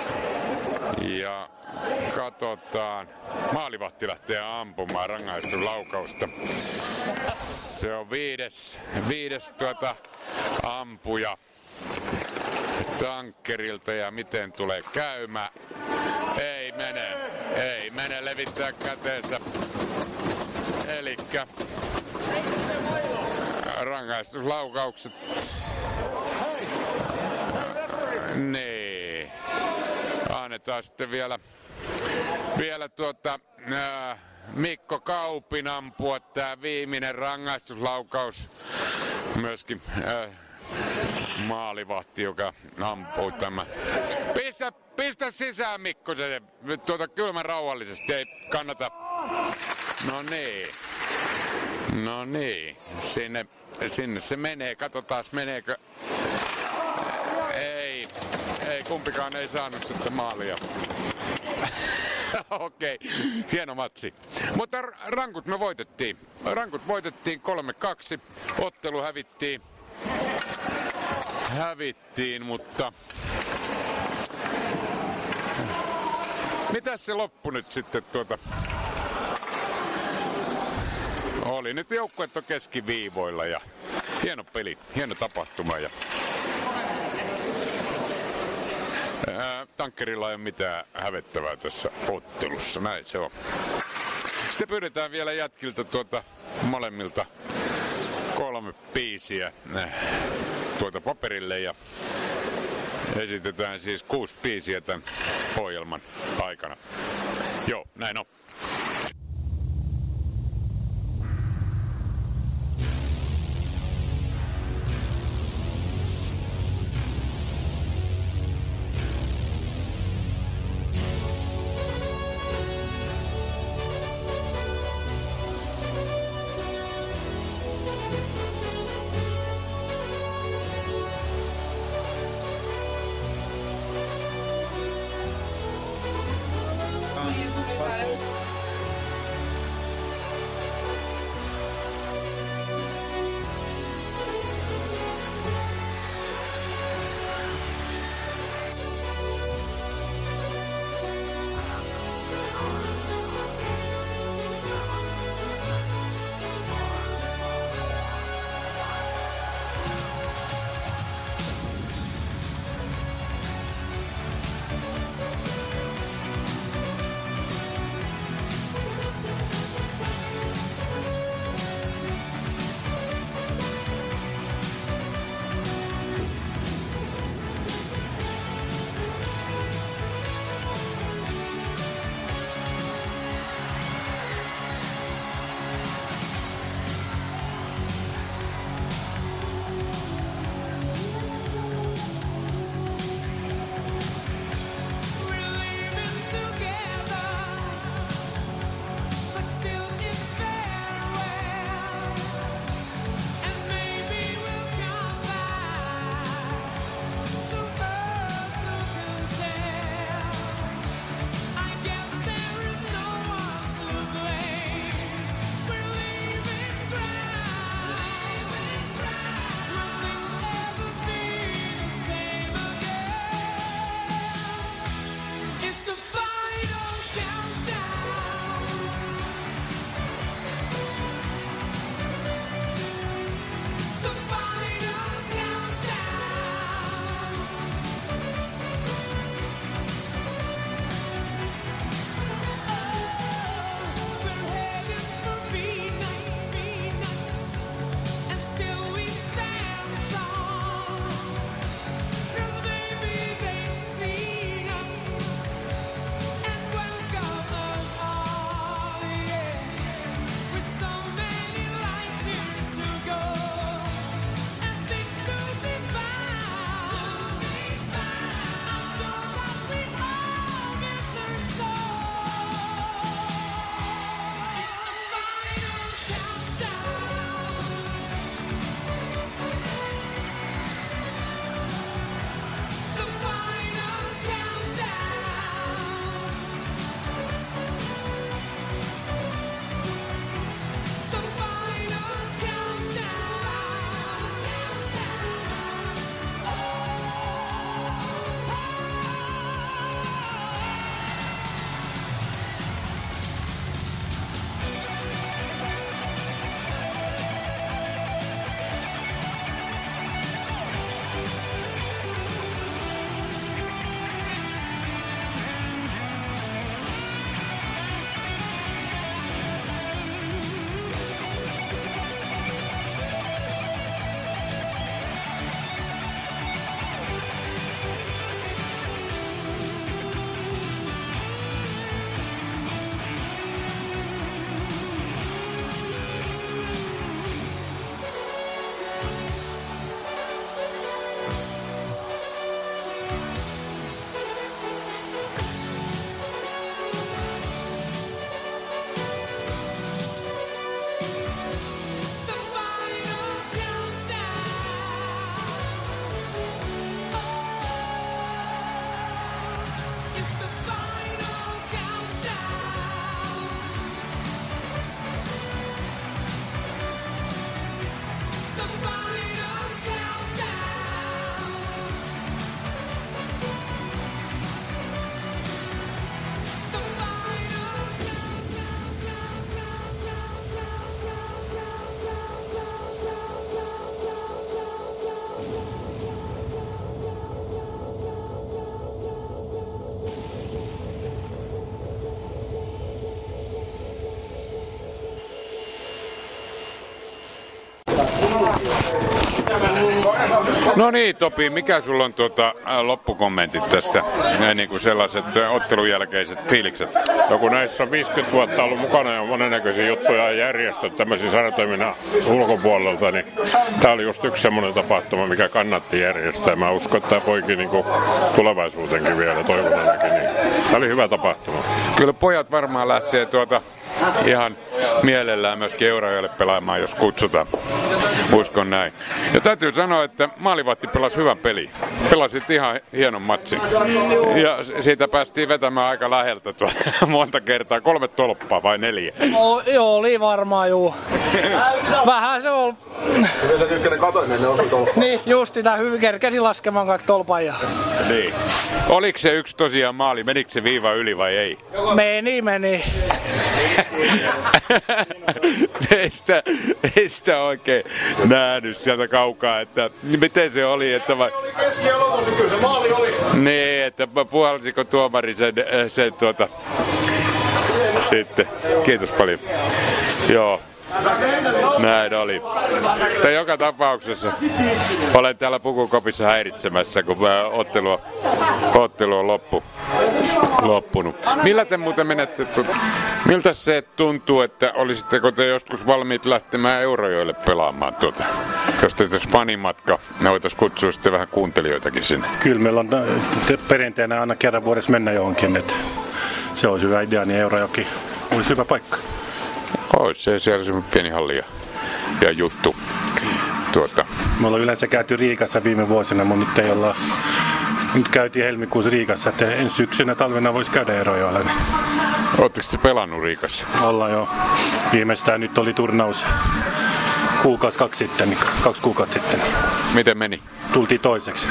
Ja katsotaan. Maalivahti lähtee ampumaan rangaistuslaukausta. Se on viides, viides tuota ampuja Tankkerilta ja miten tulee käymään. Ei mene, ei mene levittää käteensä. Elikkä rangaistuslaukaukset. Niin. Annetaan sitten vielä, vielä tuota, ää, Mikko Kaupin ampua tää viimeinen rangaistuslaukaus. Myöskin ää, maalivahti, joka ampuu tämä. Pistä, pistä sisään Mikko se, tuota kylmän rauhallisesti, ei kannata. No niin. No niin. Sinne, sinne se menee, katsotaan meneekö. Ei, ei kumpikaan ei saanut sitten maalia. Okei, okay. Hieno matsi. Mutta rankut me voitettiin. Rankut voitettiin kolme kaksi. Ottelu hävittiin. Hävittiin, mutta mitäs se loppu nyt sitten tuota? Oli nyt joukkueet on keskiviivoilla ja hieno peli, hieno tapahtuma ja ää, Tankkerilla ei ole mitään hävettävää tässä ottelussa, näin se on. Sitten pyydetään vielä jätkiltä tuota molemmilta kolme biisiä tuota paperille ja esitetään siis kuusi biisiä tämän ohjelman aikana. Joo, näin on. No niin, Topi, mikä sulla on tuota, ä, loppukommentit tästä, ja niin kuin sellaiset ä, ottelun jälkeiset fiilikset? No kun näissä on viisikymmentä vuotta ollut mukana ja monennäköisiä juttuja ja järjestöt tämmöisiä sarjatoiminnan ulkopuolelta, niin tää oli just yksi semmoinen tapahtuma, mikä kannatti järjestää. Mä uskon, että tämä poiki niin kuin tulevaisuutenkin vielä toivon ainakin. Niin. Tää oli hyvä tapahtuma. Kyllä pojat varmaan lähtee tuota ihan mielellään myöskin Eurajoelle pelaamaan, jos kutsutaan. Uskon näin. Ja täytyy sanoa, että maalivahti pelasi hyvän pelin. Pelasit ihan hienon matsin. Ja siitä päästiin vetämään aika läheltä tuolta monta kertaa. Kolme tolppaa vai neljä? O, joo, oli varmaan juu. Vähän se on. Kyllä sä Kykkänen katoin, ne osui tolppaan. Niin, just sitä hyvin kerkesi laskemaan kaikki tolpan. Ja... Niin. Oliko se yksi tosiaan maali? Menikö se viiva yli vai ei? Meni, meni. ei, sitä, ei sitä oikein nähnyt sieltä kaukaa, että miten se oli, että vai... Niin, että puhalsiko tuomari sen, sen tuota... Sitten. Kiitos paljon. Joo. Näin oli. Mutta joka tapauksessa olen täällä pukukopissa häiritsemässä, kun ottelu, ottelu on loppu, loppunut. Millä te muuten menette? Miltä se tuntuu, että olisitteko te joskus valmiit lähtemään Eurajoelle pelaamaan tuota? Jos te tässä fanimatka, ne voitaisiin kutsua sitten vähän kuuntelijoitakin sinne. Kyllä meillä on perinteenä aina kerran vuodessa mennä johonkin, että se olisi hyvä idea, niin Eurajoki olisi hyvä paikka. Ois se siellä semmoinen pieni halli ja, ja juttu. Tuota. Me ollaan yleensä käyty Riikassa viime vuosina, mutta nyt ei olla. Nyt käytiin helmikuussa Riikassa, että ensi syksynä talvena voisi käydä Eurajoella. Niin. Oletteko te pelannut Riikassa? Ollaan jo. Viimeistään nyt oli turnaus kuukausi kaksi sitten, niin kaksi kuukautta sitten. Miten meni? Tultiin toiseksi.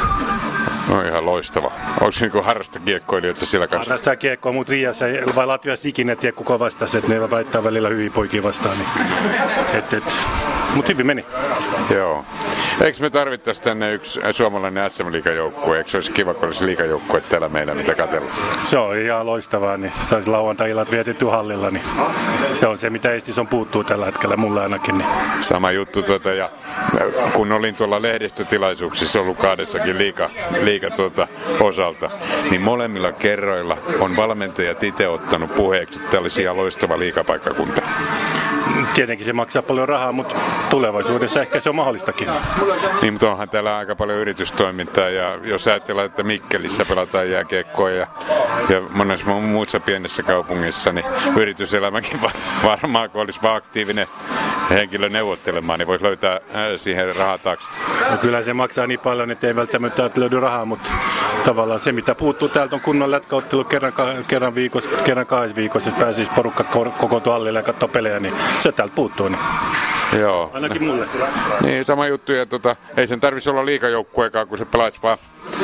No ihan loistava. Onko se niinku harrastakiekkoilijoita siellä kanssa? Harrastaa kiekkoa, mutta Riassa vai Latviassa ikinä tiedä kuka vastasi, että ne väittää välillä hyviä poikia vastaan. Niin. Et, et. Mutta hyvin meni. Joo. Eikö me tarvittaisi tänne yksi suomalainen S M-liigajoukkue? Eikö se olisi kiva, kun olisi liigajoukkue täällä meillä, mitä katsella? Se on ihan loistavaa, niin saisi lauantai-illat vietetty hallilla, niin se on se, mitä Eestissä on puuttuu tällä hetkellä, mulle ainakin. Niin. Sama juttu, tuota, ja kun olin tuolla lehdistötilaisuuksissa ollut kahdessakin liiga, liiga tuota, osalta, niin molemmilla kerroilla on valmentajat itse ottanut puheeksi, että tämä olisi ihan loistava liigapaikkakunta. Tietenkin se maksaa paljon rahaa, mutta tulevaisuudessa ehkä se on mahdollistakin. Niin, mutta onhan täällä aika paljon yritystoimintaa, ja jos ajatellaan, että Mikkelissä pelataan jääkiekkoa ja, ja monessa muussa pienessä kaupungissa, niin yrityselämäkin varmaan, kun olisi vaan aktiivinen henkilö neuvottelemaan, niin voisi löytää siihen rahaa taakse. No kyllä se maksaa niin paljon, että ei välttämättä löydy rahaa, mutta tavallaan se, mitä puuttuu täältä, on kunnon lätkäottelu kerran, kerran viikossa, kerran kahdessa viikossa, että pääsisi porukka kokoontua hallille ja katsoa pelejä, niin se täältä puuttuu. Niin. Joo. Ainakin mulle. Niin, sama juttu. Ja tota, ei sen tarvitsisi olla liigajoukkuekaan, kun se pelaisi vaan.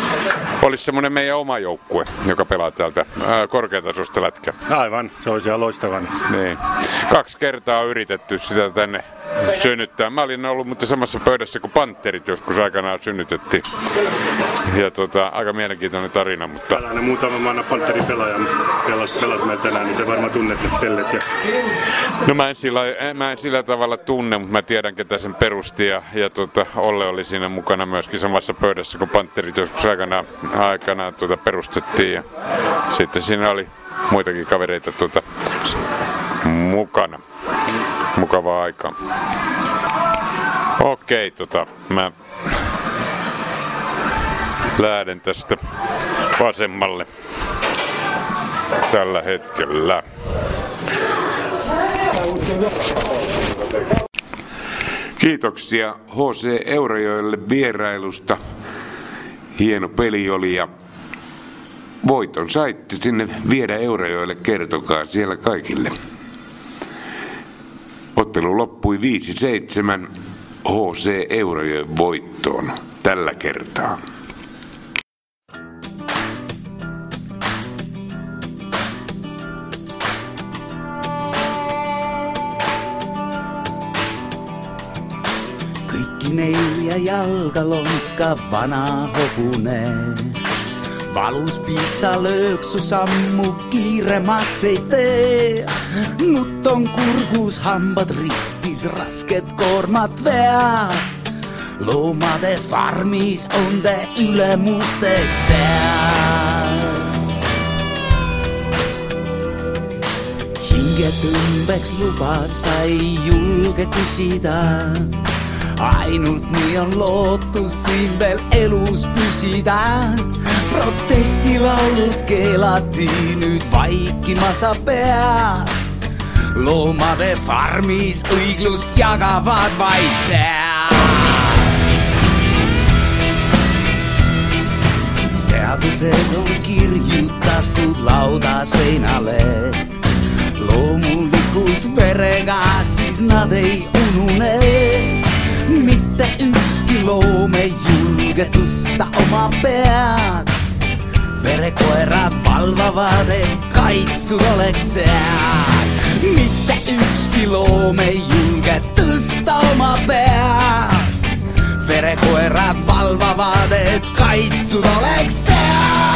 Olisi semmoinen meidän oma joukkue, joka pelaa täältä ää, korkeatasosta lätkää. Aivan, se olisi ihan loistava. Niin. Kaksi kertaa on yritetty sitä tänne synnyttää. Mä olin ollut mutta samassa pöydässä kuin Panterit joskus aikanaan synnytettiin. Ja tota, aika mielenkiintoinen tarina, mutta... Tällainen muutama maana Panterin pelaaja pelasi, pelasi meillä tänään, niin se varmaan tunnet ne pellet. Ja... No mä en, sillä, mä en sillä tavalla tunne, mutta mä tiedän ketä sen perusti ja, ja tota, Olle oli siinä mukana myöskin samassa pöydässä kuin Panterit joskus aikanaan, aikanaan tuota, perustettiin. Ja sitten siinä oli muitakin kavereita tuota, mukana. Mukavaa aikaa. Okei, tota, mä lähden tästä vasemmalle tällä hetkellä. Kiitoksia H C Eurajoelle vierailusta. Hieno peli oli ja voiton saitte sinne viedä Eurajoelle, kertokaa siellä kaikille. Ottelu loppui viisi seitsemän H C Eurajoen voittoon tällä kertaa. Kaikki neljä jalkalonkka vanha hopune. Valus pizza lööksu sammu kiire maksei tee. Nyt on kurkus hambat ristis rasket kormat veä. Loomade farmis on te ülemusteksää. Hinget ymbeks lupassa ei julge kysitä. Ainut nii on lootus siin veel elus püsida. Protestilaulut keelati nüüd vaikimasa pea. Loomade farmis õiglust jagavad vaid seal. Seadused on kirjutatud laudaseinale. Loomulikult verega siis nad ei unune. Mitte ükski loom ei julge tõsta oma pead. Verekoerad valvavad, et kaitstud oleks sead. Mitte ükski loom ei julge tõsta oma pead. Verekoerad valvavad, et kaitstud oleks sead.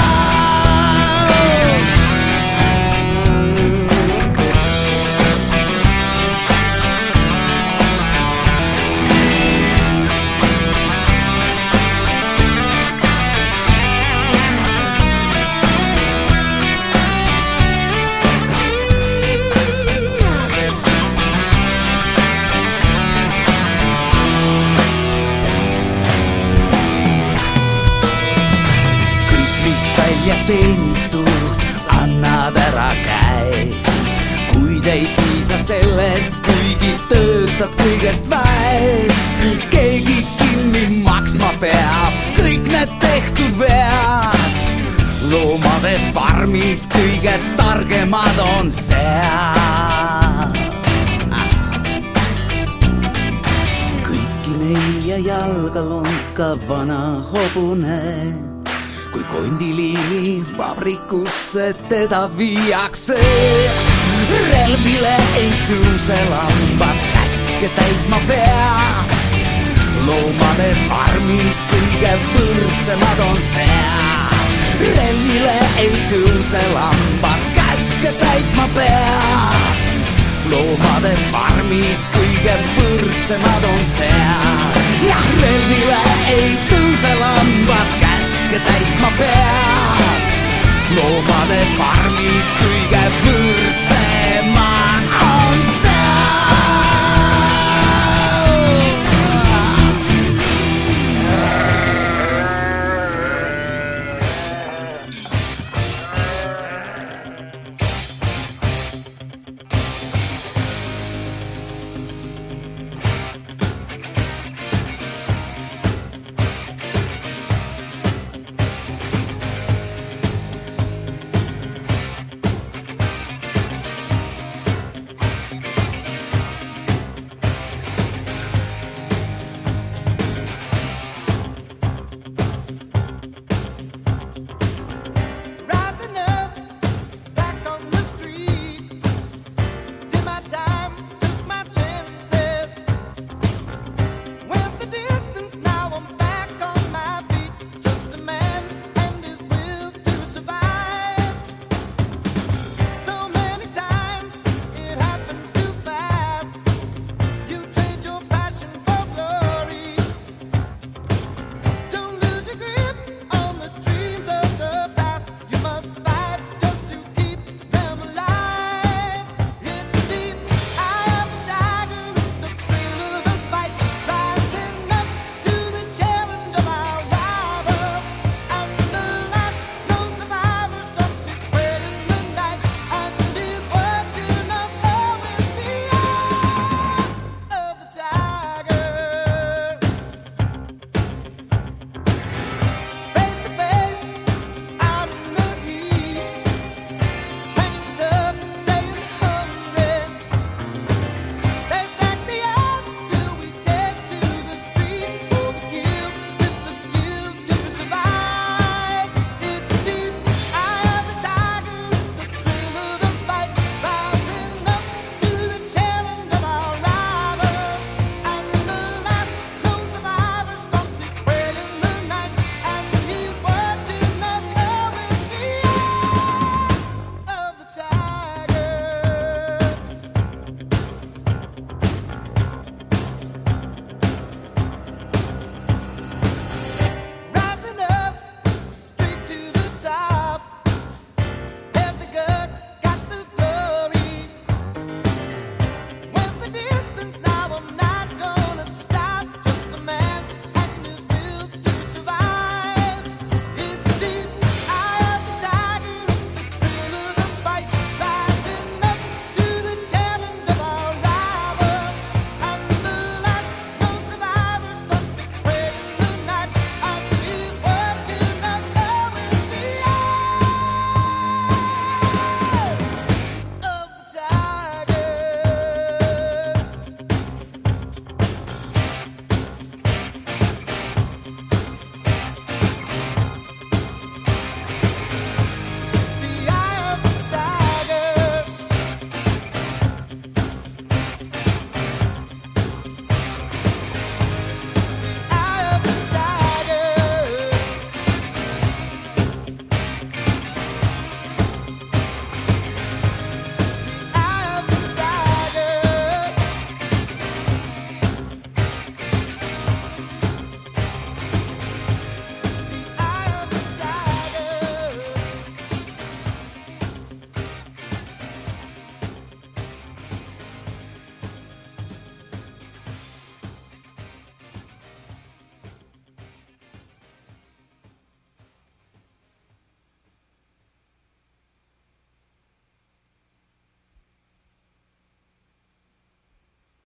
Ja teenitud annad ära käest. Kuid ei piisa sellest, kuigi töötad kõigest väest. Keegi kinni maksma peab kõik need tehtud vead. Loomade farmis kõige targemad on seal. Kõiki nelja jalga lonkav vana hobune. Kui kondiliini vabrikusse teda viiakse. Relvile ei tõuse lambad, käske täitma pea. Loomade farmis kõige võrdsemad on seal. Relvile ei tõuse lambad, käske täitma pea. Loomade farmis kõige võrdsemad on seal. Jah, relvile ei tõuse lambad, käske täitma peab. Loomade farmis kõige võrdsemad